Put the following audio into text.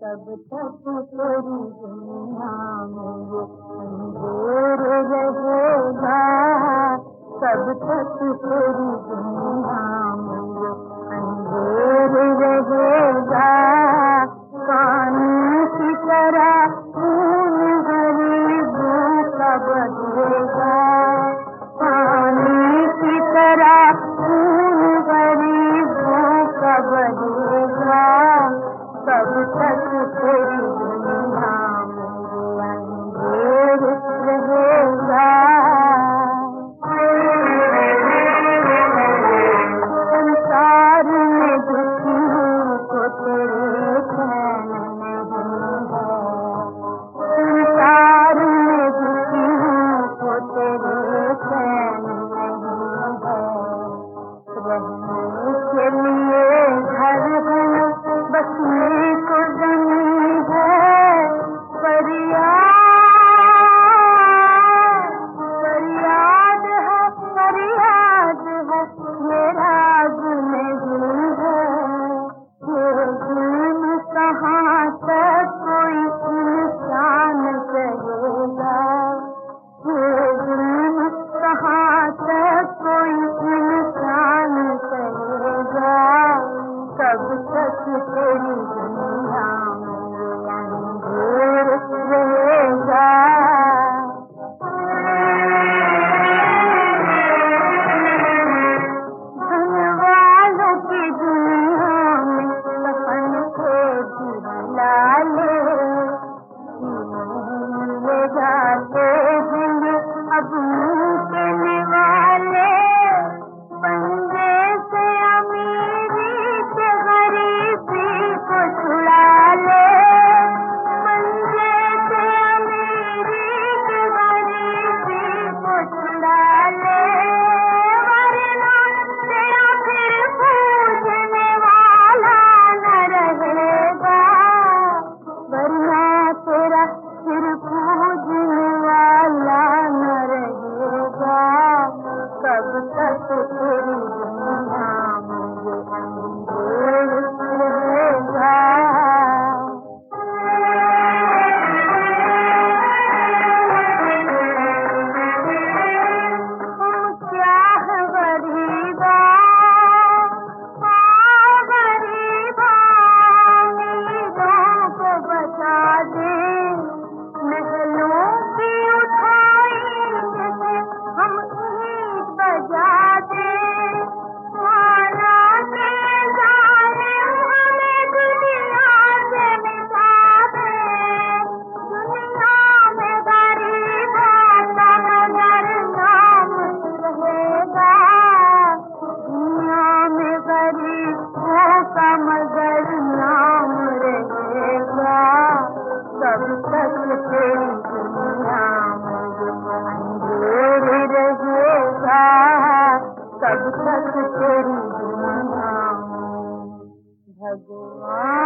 तब तक तेरी दुनिया में ये अंधेर रहेगा, तब तक तेरी दुनिया में ये अंधेर रहेगा। पानी की तरह खून गरीबों का बहेगा, पानी की तरह खून गरीबों का बहेगा। तब तक तेरी दुनिया में अंधेर रहेगा। संसार में दुखियों को तेरे चैन नहीं है, संसार में दुखियों को तेरे चैन नहीं है। रहने के लिए घर है, बसने को जमीन है, फरियाद है, फरियाद है, ये राज नहीं है। ये जुल्म कहाँ तक कोई इंसान करेगा, ये जुल्म कहाँ तक कोई इंसान करेगा। तब तक तेरी दुनिया में अंधेर रहेगा। धन वालों की दुनिया में सपन के दिलाले ले जाते हैं अब मुमकिन वाले। पंजे से अमीरी के गरीबी को छुड़ा ले, पंजे से अमीरी के गरीबी को छुड़ा ले। वरना तेरा फिर पूजने वाला न रहेगा, वरना तेरा फिर पूजने वाला न रहेगा। कब तक तेरी दुनिया में ये अंधेर रहेगा। हम क्या है गरीबा, गरीबा उम्मीदों को बचा दे। महलों की उठाएंगे हम ईद बजा दे। माना के जालिम हमें दुनिया से मिटा दे, दुनिया में गरीबों का मगर नाम रहेगा, दुनिया में गरीबों का मगर नाम रहेगा। तब तक तेरी दुनिया में अंधेर रहेगा, तब तक तेरी दुनिया में भगवान